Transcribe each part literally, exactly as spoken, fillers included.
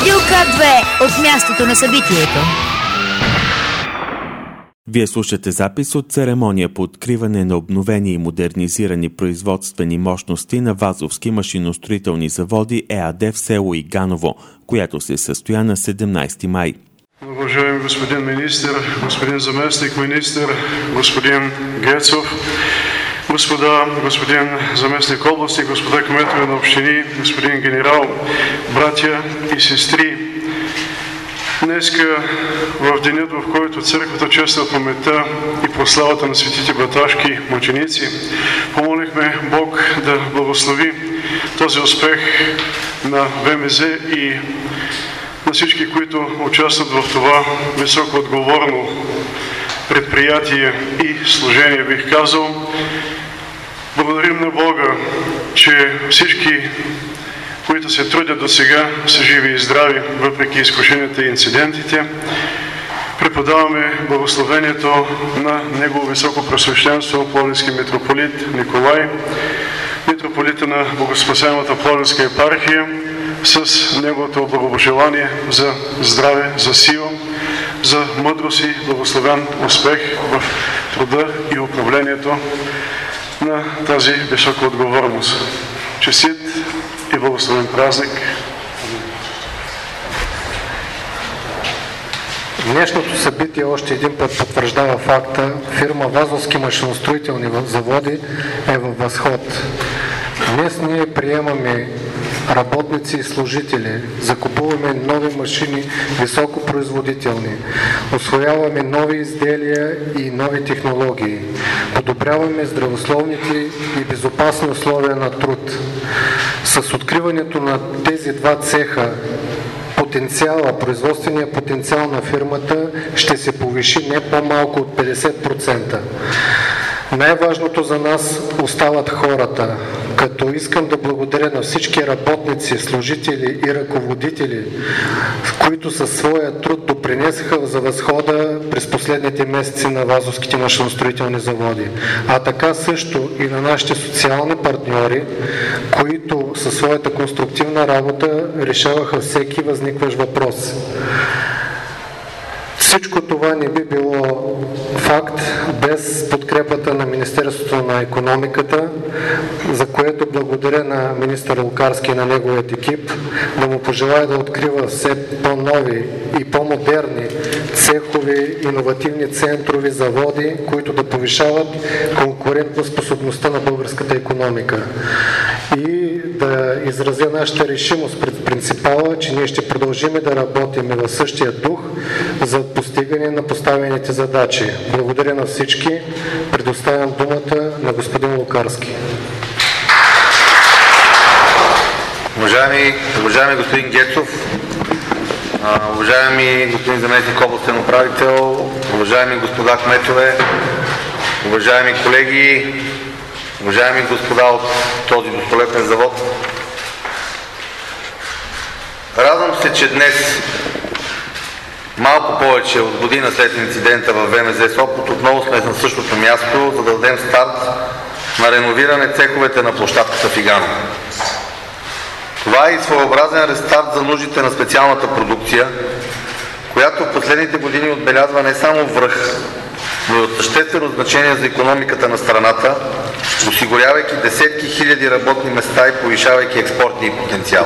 Радио К две от мястото на събитието. Вие слушате запис от церемония по откриване на обновени и модернизирани производствени мощности на Вазовски машиностроителни заводи ЕАД в село Иганово, която се състоя на седемнайсети май. Уважаеми господин министър, господин заместник министър, господин Гецов, господа, господин заместник области, господа кметове на общини, господин генерал, братя и сестри. Днеска, в денят, в който църквата чества паметта и прославата на светите баташки мъченици, помолихме Бог да благослови този успех на ВМЗ и на всички, които участват в това високо отговорно предприятие и служение, бих казал. Благодарим на Бога, че всички, които се трудят до сега, са живи и здрави, въпреки изкушенията и инцидентите. Преподаваме благословението на Негово високо пресвещенство Пловдивски митрополит Николай, митрополита на Богоспасяемата Пловдивска епархия, с неговото благопожелание за здраве, за сила, за мъдрост и благословен успех в труда и управлението на тази висока отговорност. Честит и благословен празник! Днешното събитие още един път потвърждава факта, фирма Вазовски машиностроителни заводи е във възход. Днес ние приемаме работници и служители, закупуваме нови машини, високопроизводителни, усвояваме нови изделия и нови технологии, подобряваме здравословните и безопасни условия на труд. С откриването на тези два цеха потенциала, производственият потенциал на фирмата ще се повиши не по-малко от петдесет процента. Най-важното за нас остават хората, като искам да благодаря на всички работници, служители и ръководители, които със своя труд допринесаха за възхода през последните месеци на Вазовските машиностроителни заводи. А така също и на нашите социални партньори, които със своята конструктивна работа решаваха всеки възникващ въпрос. Всичко това не би било факт без подкрепата на Министерството на икономиката, за което благодаря на министър Лукарски и на неговият екип, да му пожелая да открива все по-нови и по-модерни цехови, иновативни центрови, заводи, които да повишават конкурентоспособността на българската икономика. И да изразя нашата решимост пред принципала, че ние ще продължим да работим в същия дух за постигане на поставените задачи. Благодаря на всички. Предоставям думата на господин Лукарски. Уважаеми, уважаеми господин Гецов, уважаеми господин заместник областен управител, уважаеми господа кметове, уважаеми колеги, уважаеми господа от този достолепен завод, радвам се, че днес, малко повече от година след инцидента в ВМЗ Сопот, отново сме на същото място, за да дадем старт на реновиране цеховете на площадката в Иганово. Това е и своеобразен рестарт за нуждите на специалната продукция, която в последните години отбелязва не само връх, но и от съществено значение за икономиката на страната, осигурявайки десетки хиляди работни места и повишавайки експортния потенциал.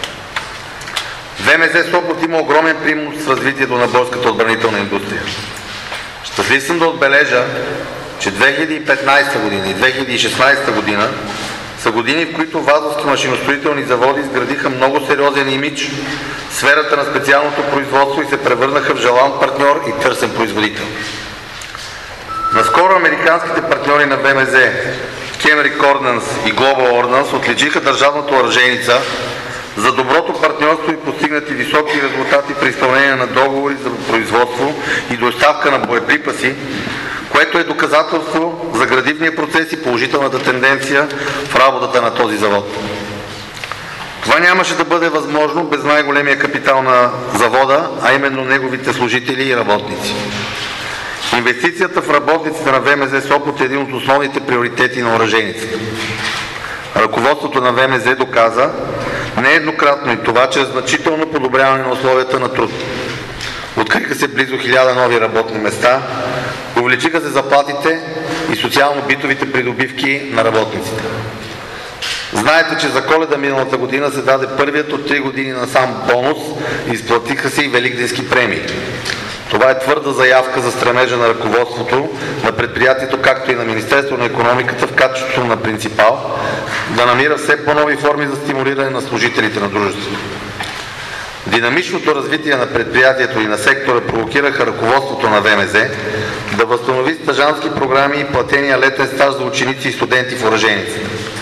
ВМЗ Сопот има огромен принос в развитието на българската отбранителна индустрия. Щастлив съм да отбележа, че две хиляди и петнайсета година и две хиляди и шестнайсета година са години, в които Вазовски машиностроителни заводи изградиха много сериозен имидж в сферата на специалното производство и се превърнаха в желан партньор и търсен производител. Наскоро американските партньори на ВМЗ, Chemeric Ordnance и Global Ordnance, отличиха държавната оръжейница за доброто партньорство и постигнати високи резултати при изпълнение на договори за производство и доставка на боеприпаси, което е доказателство за градивния процес и положителната тенденция в работата на този завод. Това нямаше да бъде възможно без най-големия капитал на завода, а именно неговите служители и работници. Инвестицията в работниците на ВМЗ Сопот е един от основните приоритети на оръжейницата. Ръководството на ВМЗ доказа, Нееднократно и това чрез значително подобряване на условията на труд. Откриха се близо хиляда нови работни места, увеличиха се заплатите и социално-битовите придобивки на работниците. Знаете, че за Коледа миналата година се даде първият от три години насам бонус и изплатиха се и великденски премии. Това е твърда заявка за стремежа на ръководството на предприятието, както и на Министерството на икономиката в качеството на принципал, да намира все по-нови форми за стимулиране на служителите на дружеството. Динамичното развитие на предприятието и на сектора провокираха ръководството на ВМЗ да възстанови стажантски програми и платения летен стаж за ученици и студенти в оръжейниците.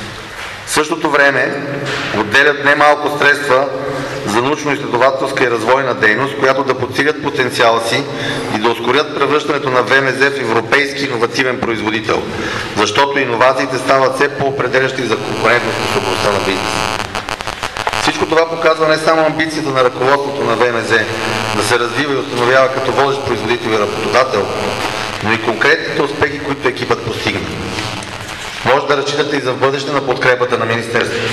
В същото време отделят немалко средства за научно-изследователска и развойна дейност, която да подсилят потенциала си и да ускорят превръщането на ВМЗ в европейски иновативен производител, защото иновациите стават все по-определящи за конкурентоспособността на бизнеса. Всичко това показва не само амбицията на ръководството на ВМЗ да се развива и установява като водещ производител и работодател, но и конкретните успехи, които екипът постигна. Може да разчитате и за в бъдеще на подкрепата на Министерството.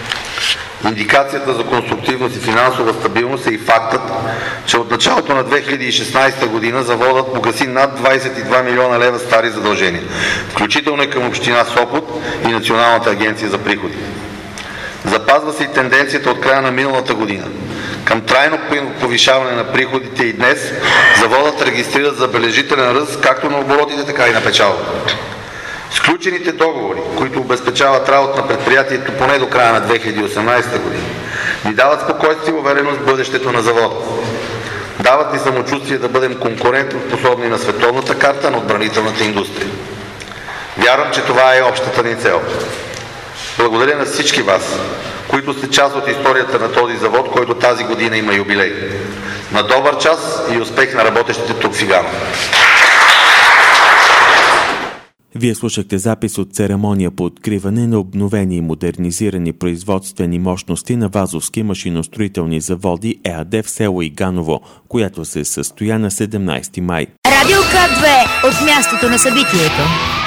Индикацията за конструктивност и финансова стабилност е и фактът, че от началото на две хиляди и шестнадесета година заводът погаси над двадесет и два милиона лева стари задължения, включително и към община Сопот и Националната агенция за приходи. Запазва се и тенденцията от края на миналата година към трайно повишаване на приходите и днес заводът регистрира забележителен ръст както на оборотите, така и на печалбата. Сключените договори, които обезпечават работа на предприятието поне до края на две хиляди и осемнадесета година, ни дават спокойствие и увереност в бъдещето на завода. Дават ни самочувствие да бъдем конкурентоспособни на световната карта на отбранителната индустрия. Вярвам, че това е общата ни цел. Благодаря на всички вас, които сте част от историята на този завод, който тази година има юбилей. На добър час и успех на работещите тук в Иганово. Вие слушахте запис от церемония по откриване на обновени и модернизирани производствени мощности на Вазовски машиностроителни заводи ЕАД в село Иганово, която се състоя на седемнадесети май. Радио К две от мястото на събитието.